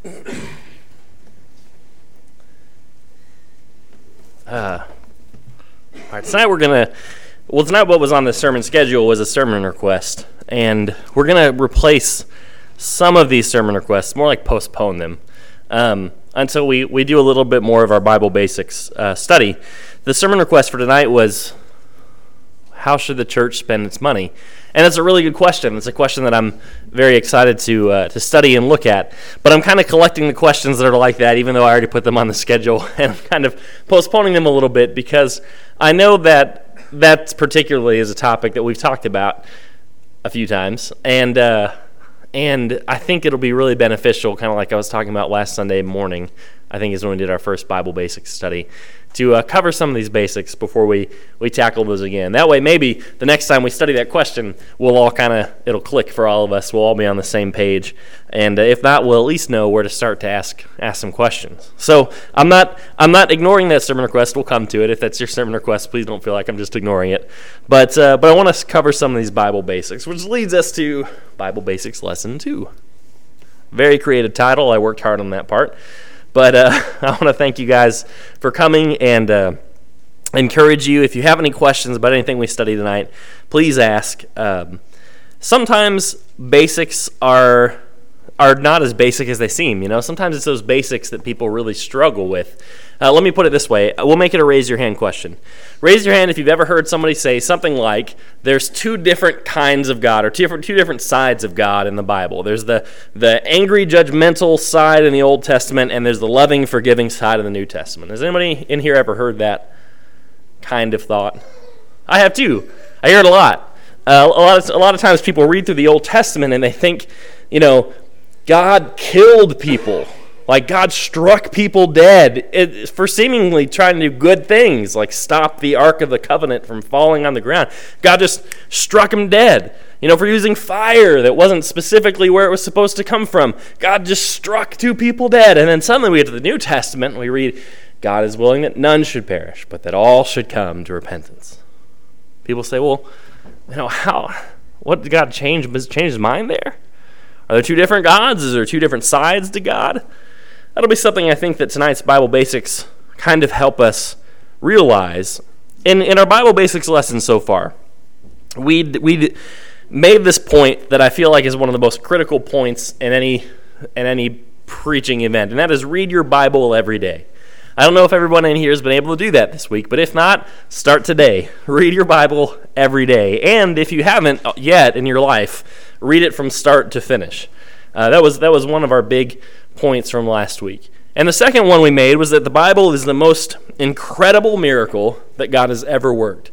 All right, tonight tonight what was on the sermon schedule was a sermon request, and we're going to replace some of these sermon requests, more like postpone them, until we do a little bit more of our Bible basics study. The sermon request for tonight was, how should the church spend its money? And it's a really good question. It's a question that I'm very excited to study and look at. But I'm kind of collecting the questions that are like that, even though I already put them on the schedule, and I'm kind of postponing them a little bit because I know that particularly is a topic that we've talked about a few times, and I think it'll be really beneficial, kind of like I was talking about last Sunday morning, I think is when we did our first Bible basics study, to cover some of these basics before we tackle those again. That way, maybe the next time we study that question, it'll click for all of us. We'll all be on the same page, and if not, we'll at least know where to start to ask some questions. So I'm not ignoring that sermon request. We'll come to it. If that's your sermon request, please don't feel like I'm just ignoring it. But I want to cover some of these Bible basics, which leads us to Bible Basics Lesson 2. Very creative title. I worked hard on that part. But I want to thank you guys for coming and encourage you. If you have any questions about anything we study tonight, please ask. Sometimes basics are not as basic as they seem. You know, sometimes it's those basics that people really struggle with. Let me put it this way. We'll make it a raise your hand question. Raise your hand if you've ever heard somebody say something like, there's two different kinds of God, or two different sides of God in the Bible. There's the angry, judgmental side in the Old Testament, and there's the loving, forgiving side in the New Testament. Has anybody in here ever heard that kind of thought? I have too. I hear it a lot. A lot of times people read through the Old Testament and they think, God killed people. Like God struck people dead for seemingly trying to do good things, like stop the Ark of the Covenant from falling on the ground. God just struck them dead. For using fire that wasn't specifically where it was supposed to come from. God just struck two people dead. And then suddenly we get to the New Testament and we read, God is willing that none should perish, but that all should come to repentance. People say, well, what did God change his mind there? Are there two different gods? Is there two different sides to God? That'll be something I think that tonight's Bible Basics kind of help us realize. In our Bible Basics lesson so far, we made this point that I feel like is one of the most critical points in any preaching event, and that is read your Bible every day. I don't know if everyone in here has been able to do that this week, but if not, start today. Read your Bible every day. And if you haven't yet in your life, read it from start to finish. That was one of our big points from last week. And the second one we made was that the Bible is the most incredible miracle that God has ever worked.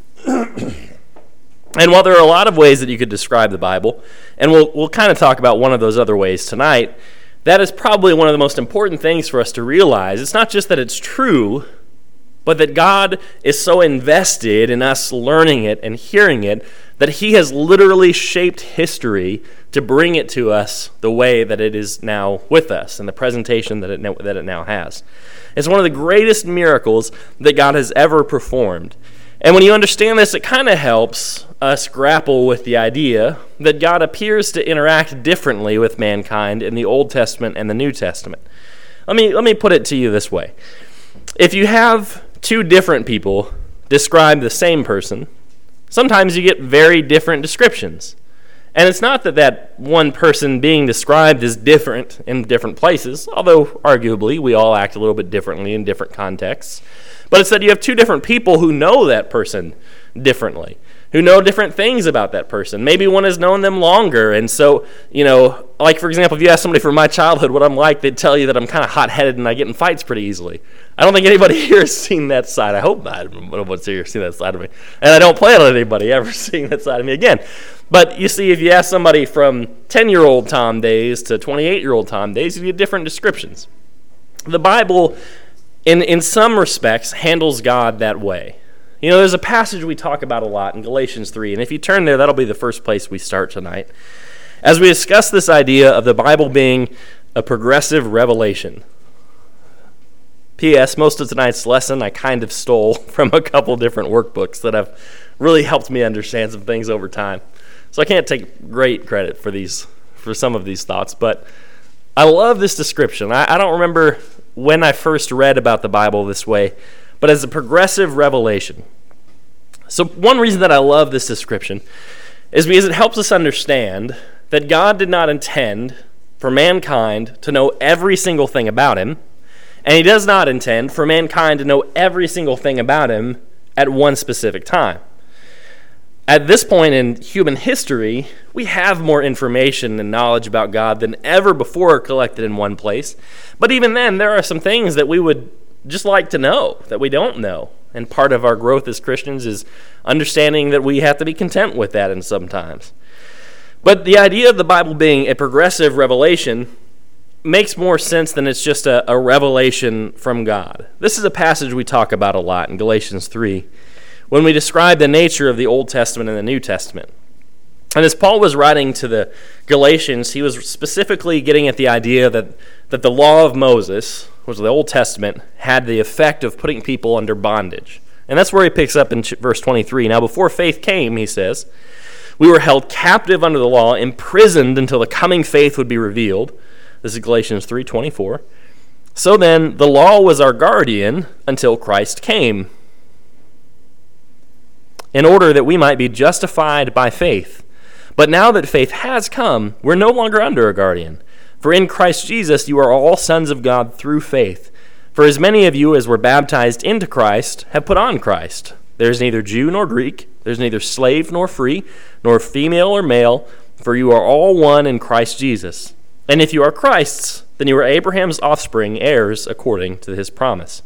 And while there are a lot of ways that you could describe the Bible, and we'll kind of talk about one of those other ways tonight, that is probably one of the most important things for us to realize. It's not just that it's true, but that God is so invested in us learning it and hearing it that he has literally shaped history to bring it to us the way that it is now with us and the presentation that it now has. It's one of the greatest miracles that God has ever performed. And when you understand this, it kind of helps us grapple with the idea that God appears to interact differently with mankind in the Old Testament and the New Testament. Let me put it to you this way. If you have two different people describe the same person, sometimes you get very different descriptions. And it's not that one person being described is different in different places, although arguably we all act a little bit differently in different contexts. But it's that you have two different people who know that person differently, who know different things about that person. Maybe one has known them longer, and so, like for example, if you ask somebody from my childhood what I'm like, they'd tell you that I'm kind of hot-headed and I get in fights pretty easily. I don't think anybody here has seen that side. I hope not. Nobody's here has seen that side of me. And I don't plan on anybody ever seeing that side of me again. But you see, if you ask somebody from 10-year-old Tom days to 28-year-old Tom days, you get different descriptions. The Bible, in some respects, handles God that way. There's a passage we talk about a lot in Galatians 3, and if you turn there, that'll be the first place we start tonight. As we discuss this idea of the Bible being a progressive revelation. P.S. Most of tonight's lesson I kind of stole from a couple different workbooks that have really helped me understand some things over time. So I can't take great credit for some of these thoughts, but I love this description. I don't remember when I first read about the Bible this way, but as a progressive revelation. So one reason that I love this description is because it helps us understand that God did not intend for mankind to know every single thing about him, and he does not intend for mankind to know every single thing about him at one specific time. At this point in human history, we have more information and knowledge about God than ever before collected in one place. But even then, there are some things that we would just like to know that we don't know. And part of our growth as Christians is understanding that we have to be content with that in sometimes. But the idea of the Bible being a progressive revelation makes more sense than it's just a revelation from God. This is a passage we talk about a lot in Galatians 3 when we describe the nature of the Old Testament and the New Testament. And as Paul was writing to the Galatians, he was specifically getting at the idea that the law of Moses, which was the Old Testament, had the effect of putting people under bondage. And that's where he picks up in verse 23. Now, before faith came, he says, we were held captive under the law, imprisoned until the coming faith would be revealed. This is Galatians 3:24. So then, the law was our guardian until Christ came, in order that we might be justified by faith. But now that faith has come, we're no longer under a guardian. For in Christ Jesus you are all sons of God through faith. For as many of you as were baptized into Christ have put on Christ. There is neither Jew nor Greek, there is neither slave nor free, nor female or male, for you are all one in Christ Jesus. And if you are Christ's, then you are Abraham's offspring, heirs according to his promise.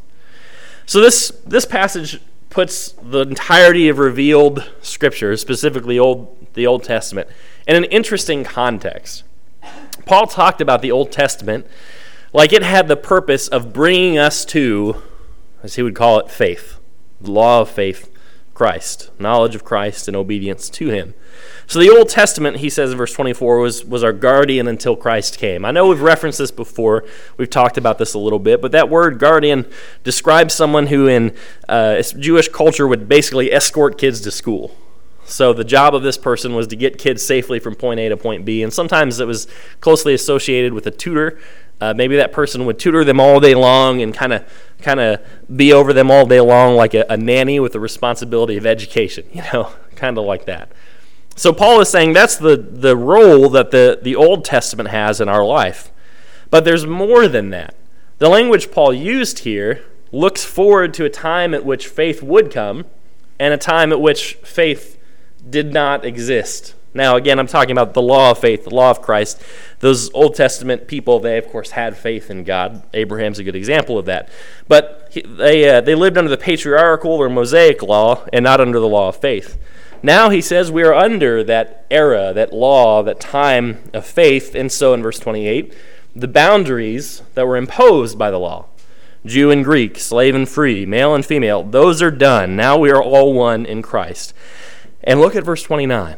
So this passage puts the entirety of revealed Scripture, specifically the Old Testament, in an interesting context. Paul talked about the Old Testament like it had the purpose of bringing us to, as he would call it, faith, the law of faith, Christ, knowledge of Christ and obedience to him. So the Old Testament, he says in verse 24, was our guardian until Christ came. I know we've referenced this before. We've talked about this a little bit, but that word guardian describes someone who in Jewish culture would basically escort kids to school. So the job of this person was to get kids safely from point A to point B, and sometimes it was closely associated with a tutor. Maybe that person would tutor them all day long and kind of be over them all day long like a nanny with the responsibility of education, kind of like that. So Paul is saying that's the role that the Old Testament has in our life. But there's more than that. The language Paul used here looks forward to a time at which faith would come and a time at which faith did not exist. Now, again, I'm talking about the law of faith, the law of Christ. Those Old Testament people, they, of course, had faith in God. Abraham's a good example of that. But they lived under the patriarchal or Mosaic law and not under the law of faith. Now he says we are under that era, that law, that time of faith. And so in verse 28, the boundaries that were imposed by the law, Jew and Greek, slave and free, male and female, those are done. Now we are all one in Christ. And look at verse 29.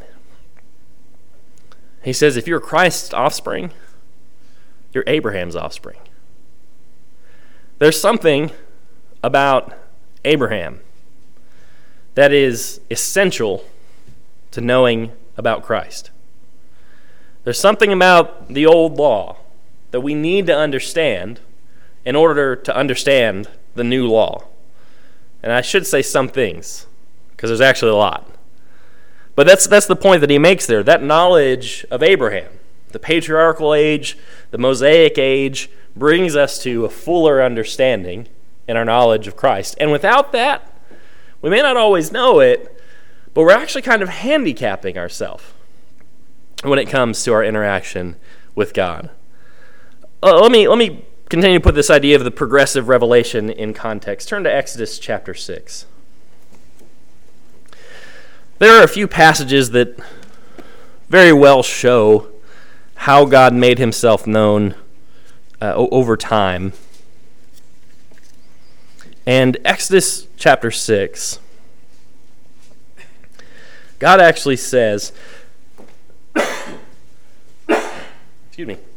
He says, if you're Christ's offspring, you're Abraham's offspring. There's something about Abraham that is essential to knowing about Christ. There's something about the old law that we need to understand in order to understand the new law. And I should say some things, because there's actually a lot. But that's the point that he makes there. That knowledge of Abraham, the patriarchal age, the Mosaic age, brings us to a fuller understanding in our knowledge of Christ. And without that, we may not always know it, but we're actually kind of handicapping ourselves when it comes to our interaction with God. Let me continue to put this idea of the progressive revelation in context. Turn to Exodus chapter 6. There are a few passages that very well show how God made himself known over time. And Exodus chapter 6, God actually says, excuse me,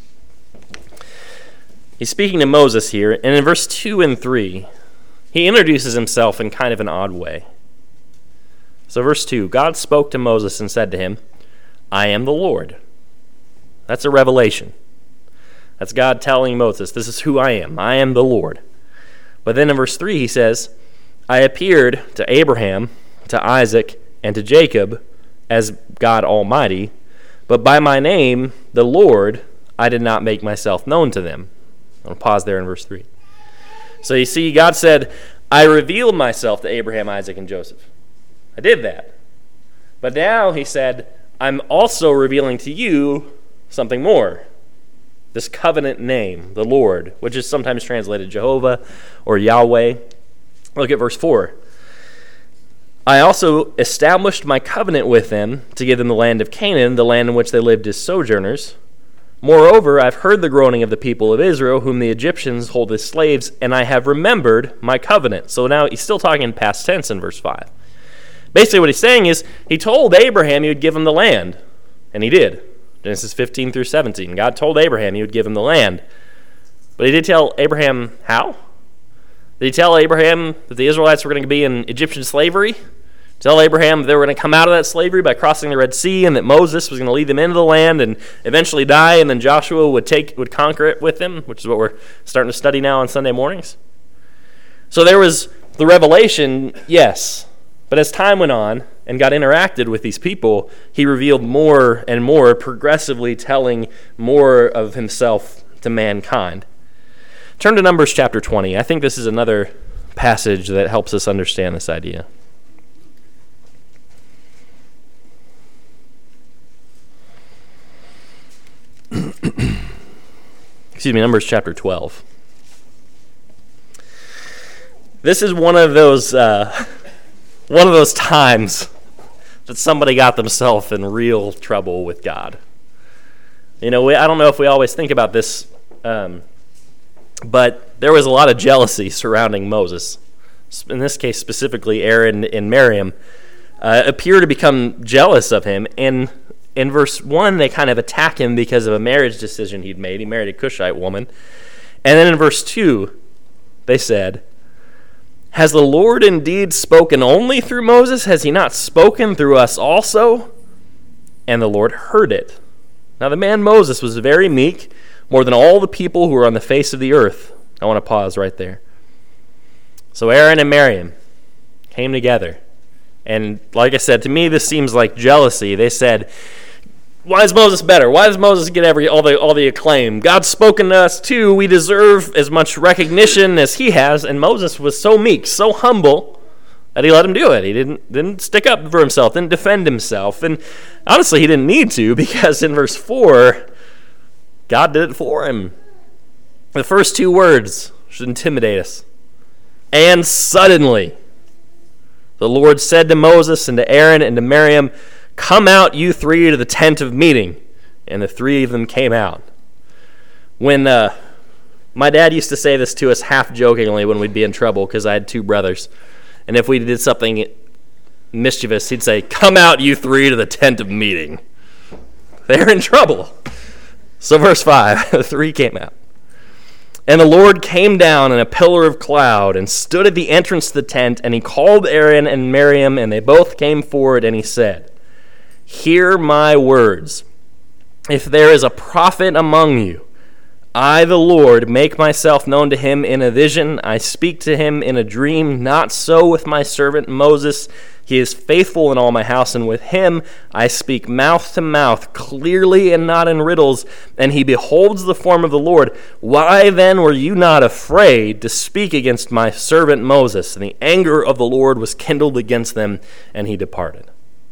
he's speaking to Moses here, and in verse 2 and 3, he introduces himself in kind of an odd way. So verse 2, God spoke to Moses and said to him, I am the Lord. That's a revelation. That's God telling Moses, this is who I am. I am the Lord. But then in verse 3 he says, I appeared to Abraham, to Isaac, and to Jacob as God Almighty, but by my name, the Lord, I did not make myself known to them. I'll pause there in verse 3. So you see, God said, I revealed myself to Abraham, Isaac, and Joseph. I did that. But now he said, I'm also revealing to you something more. This covenant name, the Lord, which is sometimes translated Jehovah or Yahweh. Look at verse 4. I also established my covenant with them to give them the land of Canaan, the land in which they lived as sojourners. Moreover, I've heard the groaning of the people of Israel, whom the Egyptians hold as slaves, and I have remembered my covenant. So now he's still talking in past tense in verse 5. Basically what he's saying is, he told Abraham he would give him the land, and he did. Genesis 15 through 17. God told Abraham he would give him the land. But he did tell Abraham how? Did he tell Abraham that the Israelites were going to be in Egyptian slavery? Tell Abraham they were going to come out of that slavery by crossing the Red Sea, and that Moses was going to lead them into the land and eventually die, and then Joshua would conquer it with them, which is what we're starting to study now on Sunday mornings. So there was the revelation, yes. But as time went on and God interacted with these people, he revealed more and more, progressively telling more of himself to mankind. Turn to Numbers chapter 20. I think this is another passage that helps us understand this idea. Excuse me, Numbers chapter 12. This is one of those times that somebody got themselves in real trouble with God. You know, I don't know if we always think about this, but there was a lot of jealousy surrounding Moses. In this case, specifically, Aaron and Miriam appear to become jealous of him. And in verse 1, they kind of attack him because of a marriage decision he'd made. He married a Cushite woman. And then in verse 2, they said, has the Lord indeed spoken only through Moses? Has he not spoken through us also? And the Lord heard it. Now the man Moses was very meek, more than all the people who were on the face of the earth. I want to pause right there. So Aaron and Miriam came together. And like I said, to me this seems like jealousy. They said, why is Moses better? Why does Moses get all the acclaim? God's spoken to us too. We deserve as much recognition as he has. And Moses was so meek, so humble, that he let him do it. He didn't stick up for himself, didn't defend himself. And honestly, he didn't need to, because in verse 4, God did it for him. The first two words should intimidate us. And suddenly, the Lord said to Moses and to Aaron and to Miriam, come out, you three, to the tent of meeting. And the three of them came out. When my dad used to say this to us half jokingly when we'd be in trouble, because I had two brothers. And if we did something mischievous, he'd say, come out, you three, to the tent of meeting. They're in trouble. So verse 5, the three came out. And the Lord came down in a pillar of cloud and stood at the entrance to the tent, and he called Aaron and Miriam, and they both came forward, and he said, hear my words. If there is a prophet among you, I, the Lord, make myself known to him in a vision. I speak to him in a dream. Not so with my servant Moses. He is faithful in all my house, and with him I speak mouth to mouth, clearly and not in riddles, and he beholds the form of the Lord. Why then were you not afraid to speak against my servant Moses? And the anger of the Lord was kindled against them, and he departed.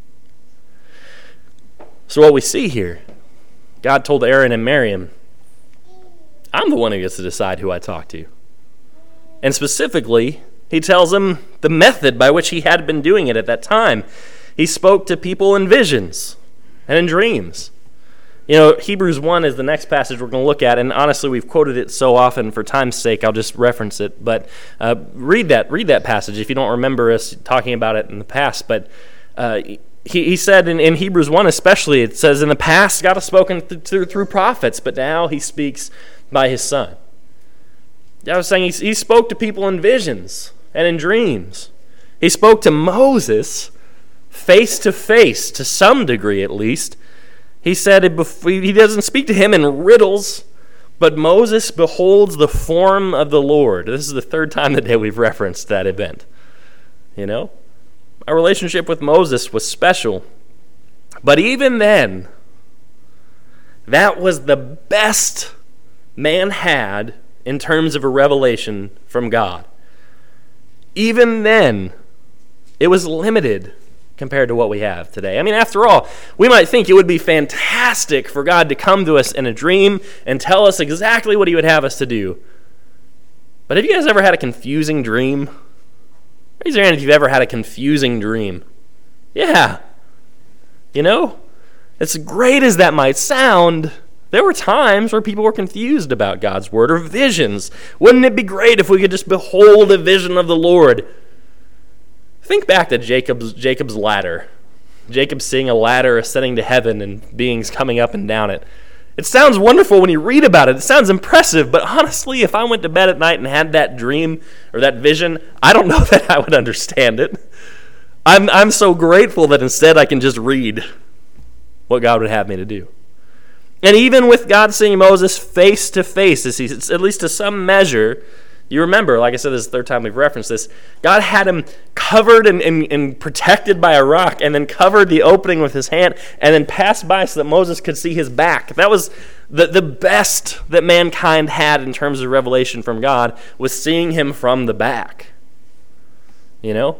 So what we see here, God told Aaron and Miriam, I'm the one who gets to decide who I talk to. And specifically, he tells them the method by which he had been doing it at that time. He spoke to people in visions and in dreams. You know, Hebrews 1 is the next passage we're going to look at, and honestly, we've quoted it so often for time's sake, I'll just reference it. But read that passage if you don't remember us talking about it in the past. But he said in Hebrews 1 especially, it says, in the past God has spoken through prophets, but now he speaks by his Son. I was saying he spoke to people in visions and in dreams. He spoke to Moses face to face, to some degree at least. He said he doesn't speak to him in riddles, But Moses beholds the form of the Lord. This is the third time today we've referenced that event. You know? Our relationship with Moses was special. But even then, that was the best man had in terms of a revelation from God. Even then, it was limited compared to what we have today. I mean, after all, we might think it would be fantastic for God to come to us in a dream and tell us exactly what he would have us to do. But have you guys ever had a confusing dream? Raise your hand if you've ever had a confusing dream. Yeah. You know, as great as that might sound, there were times where people were confused about God's word or visions. Wouldn't it be great if we could just behold a vision of the Lord? Think back to Jacob's ladder. Jacob seeing a ladder ascending to heaven and beings coming up and down it. It sounds wonderful when you read about it. It sounds impressive, but honestly, if I went to bed at night and had that dream or that vision, I don't know that I would understand it. I'm so grateful that instead I can just read what God would have me to do. And even with God seeing Moses face to face, at least to some measure, you remember, like I said, this is the third time we've referenced this, God had him covered and protected by a rock, and then covered the opening with his hand, and then passed by so that Moses could see his back. That was the best that mankind had in terms of revelation from God, was seeing him from the back. You know?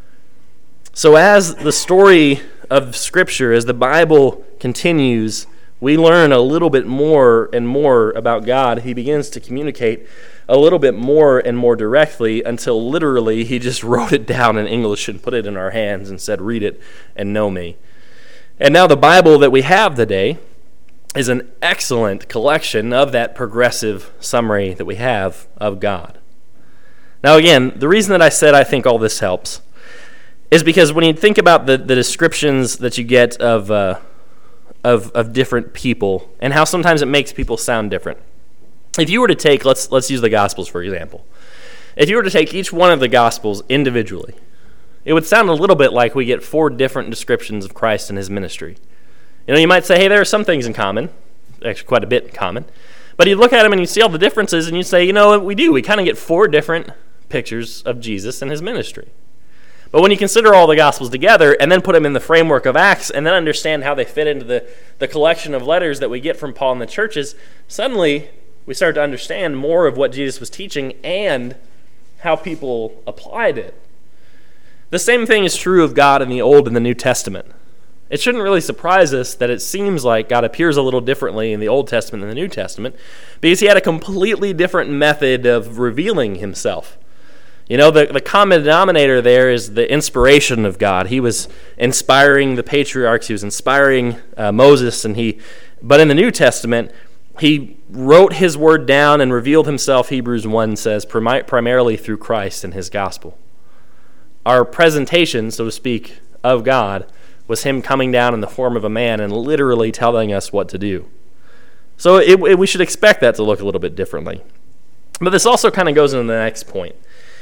So as the story of Scripture, as the Bible continues, we learn a little bit more and more about God. He begins to communicate a little bit more and more directly until literally he just wrote it down in English and put it in our hands and said, read it and know me. And now the Bible that we have today is an excellent collection of that progressive summary that we have of God. Now again, the reason that I said I think all this helps is because when you think about the descriptions that you get of different people and how sometimes it makes people sound different. If you were to take, let's use the Gospels for example. If you were to take each one of the Gospels individually, it would sound a little bit like we get 4 different descriptions of Christ and his ministry. You know, you might say, hey, there are some things in common, actually quite a bit in common, but you look at them and you see all the differences and you say, you know what we do? We kind of get 4 different pictures of Jesus and his ministry. But when you consider all the Gospels together and then put them in the framework of Acts and then understand how they fit into the collection of letters that we get from Paul and the churches, suddenly we start to understand more of what Jesus was teaching and how people applied it. The same thing is true of God in the Old and the New Testament. It shouldn't really surprise us that it seems like God appears a little differently in the Old Testament than the New Testament because he had a completely different method of revealing himself. You know, the common denominator there is the inspiration of God. He was inspiring the patriarchs. He was inspiring Moses. But in the New Testament, he wrote his word down and revealed himself, Hebrews 1 says, primarily through Christ and his gospel. Our presentation, so to speak, of God was him coming down in the form of a man and literally telling us what to do. So we should expect that to look a little bit differently. But this also kind of goes into the next point.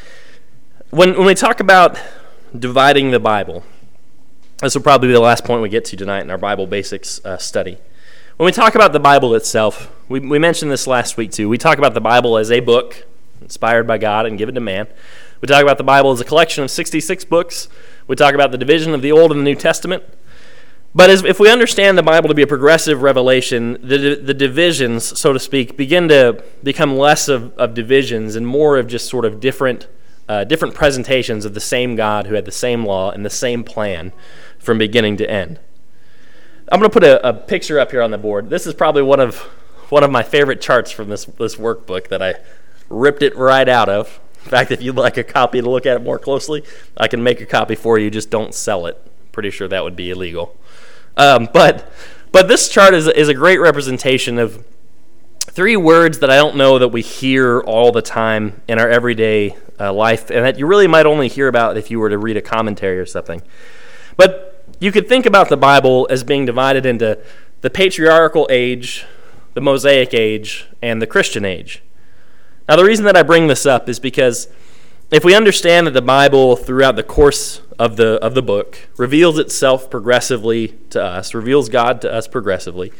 When we talk about dividing the Bible, this will probably be the last point we get to tonight in our Bible Basics study. When we talk about the Bible itself, we mentioned this last week too. We talk about the Bible as a book inspired by God and given to man. We talk about the Bible as a collection of 66 books. We talk about the division of the Old and the New Testament. But if we understand the Bible to be a progressive revelation, the divisions, so to speak, begin to become less of divisions and more of just sort of different presentations of the same God who had the same law and the same plan from beginning to end. I'm going to put a picture up here on the board. This is probably one of my favorite charts from this workbook that I ripped it right out of. In fact, if you'd like a copy to look at it more closely, I can make a copy for you. Just don't sell it. Pretty sure that would be illegal. But this chart is a great representation of 3 words that I don't know that we hear all the time in our everyday life, and that you really might only hear about if you were to read a commentary or something. But you could think about the Bible as being divided into the patriarchal age, the Mosaic age, and the Christian age. Now, the reason that I bring this up is because if we understand that the Bible, throughout the course of the book, reveals itself progressively to us, reveals God to us progressively,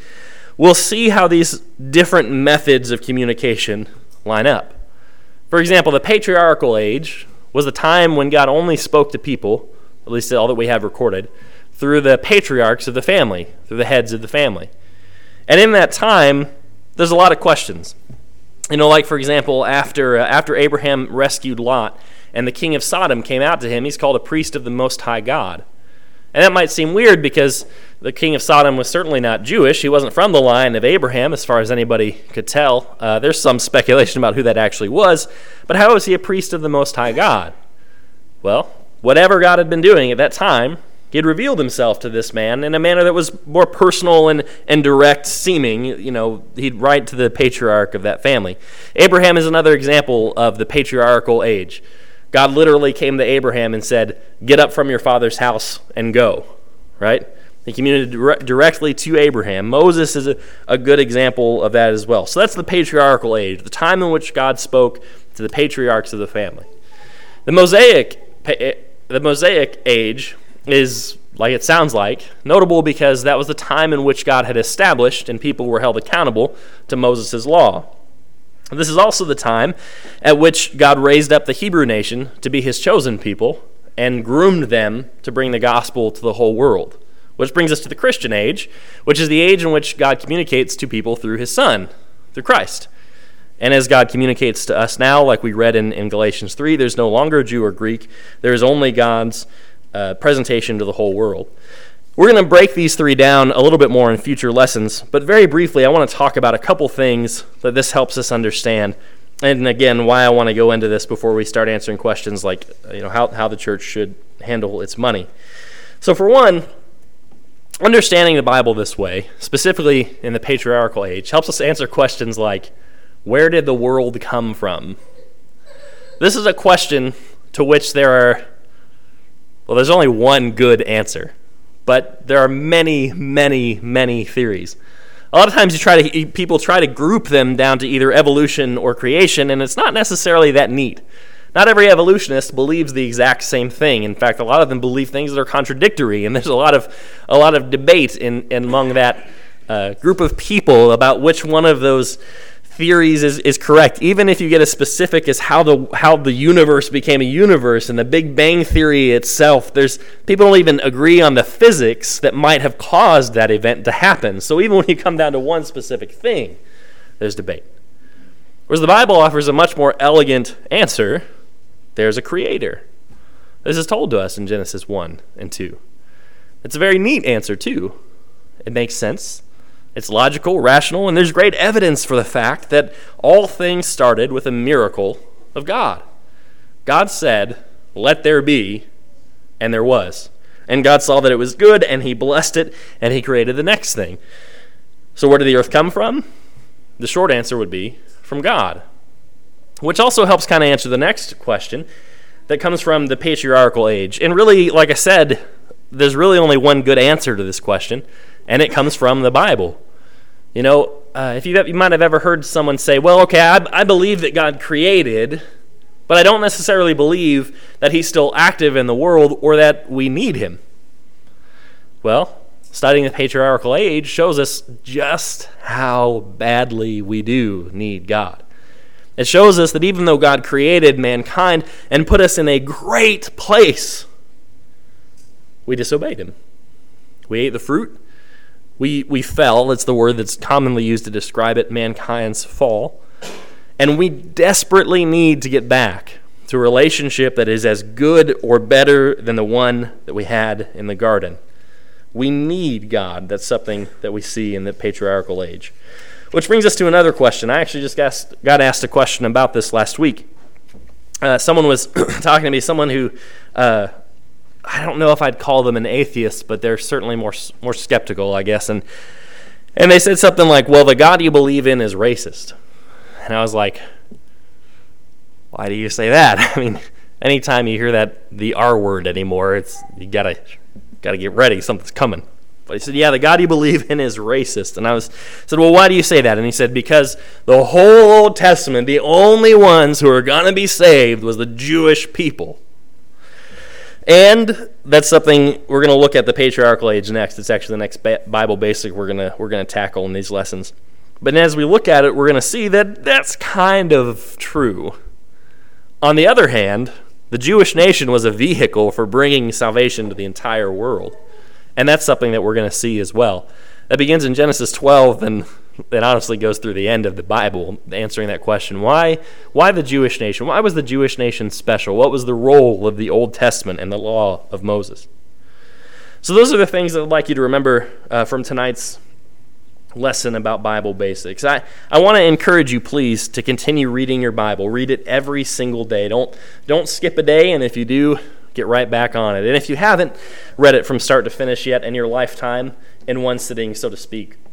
we'll see how these different methods of communication line up. For example, the patriarchal age was the time when God only spoke to people, at least all that we have recorded, through the patriarchs of the family, through the heads of the family. And in that time, there's a lot of questions. Like, for example, after Abraham rescued Lot and the king of Sodom came out to him, he's called a priest of the Most High God. And that might seem weird because the king of Sodom was certainly not Jewish. He wasn't from the line of Abraham, as far as anybody could tell. There's some speculation about who that actually was. But how was he a priest of the Most High God? Well, whatever God had been doing at that time, he had revealed himself to this man in a manner that was more personal and direct seeming. He'd write to the patriarch of that family. Abraham is another example of the patriarchal age. God literally came to Abraham and said, "Get up from your father's house and go," right? He communicated directly to Abraham. Moses is a good example of that as well. So that's the patriarchal age, the time in which God spoke to the patriarchs of the family. The Mosaic age is, like it sounds like, notable because that was the time in which God had established and people were held accountable to Moses' law. This is also the time at which God raised up the Hebrew nation to be his chosen people and groomed them to bring the gospel to the whole world. Which brings us to the Christian age, which is the age in which God communicates to people through his Son, through Christ. And as God communicates to us now, like we read in Galatians 3, there's no longer Jew or Greek. There is only God's presentation to the whole world. We're going to break these three down a little bit more in future lessons, but very briefly, I want to talk about a couple things that this helps us understand, and again, why I want to go into this before we start answering questions like, how the church should handle its money. So for one, understanding the Bible this way, specifically in the patriarchal age, helps us answer questions like, where did the world come from? This is a question to which there's only one good answer. But there are many, many, many theories. A lot of times people try to group them down to either evolution or creation, and it's not necessarily that neat. Not every evolutionist believes the exact same thing. In fact, a lot of them believe things that are contradictory, and there's a lot of debate among that group of people about which one of those theories is correct. Even if you get as specific as how the universe became a universe and the Big Bang Theory itself, people don't even agree on the physics that might have caused that event to happen. So even when you come down to one specific thing, there's debate. Whereas the Bible offers a much more elegant answer. There's a creator. This is told to us in Genesis 1 and 2. It's a very neat answer too. It makes sense. It's logical, rational, and there's great evidence for the fact that all things started with a miracle of God. God said, "Let there be," and there was. And God saw that it was good, and he blessed it, and he created the next thing. So where did the earth come from? The short answer would be from God. Which also helps kind of answer the next question that comes from the patriarchal age. And really, like I said, there's really only one good answer to this question, and it comes from the Bible. If you might have ever heard someone say, well, okay, I believe that God created, but I don't necessarily believe that he's still active in the world or that we need him. Well, studying the patriarchal age shows us just how badly we do need God. It shows us that even though God created mankind and put us in a great place, we disobeyed him. We ate the fruit. We fell. It's the word that's commonly used to describe it, mankind's fall. And we desperately need to get back to a relationship that is as good or better than the one that we had in the garden. We need God. That's something that we see in the patriarchal age. Which brings us to another question. I actually just got asked a question about this last week. Someone was talking to me, someone who... I don't know if I'd call them an atheist, but they're certainly more skeptical, I guess. And they said something like, well, the God you believe in is racist. And I was like, why do you say that? I mean, anytime you hear the R word anymore, you gotta get ready, something's coming. But he said, yeah, the God you believe in is racist. And I said, well, why do you say that? And he said, because the whole Old Testament, the only ones who are going to be saved was the Jewish people. And that's something we're going to look at the patriarchal age next. It's actually the next Bible basic we're going to tackle in these lessons. But as we look at it, we're going to see that that's kind of true. On the other hand, the Jewish nation was a vehicle for bringing salvation to the entire world. And that's something that we're going to see as well. That begins in Genesis 12 and it honestly goes through the end of the Bible, answering that question. Why the Jewish nation? Why was the Jewish nation special? What was the role of the Old Testament and the law of Moses? So those are the things that I'd like you to remember from tonight's lesson about Bible basics. I want to encourage you, please, to continue reading your Bible. Read it every single day. Don't skip a day, and if you do, get right back on it. And if you haven't read it from start to finish yet in your lifetime, in one sitting, so to speak,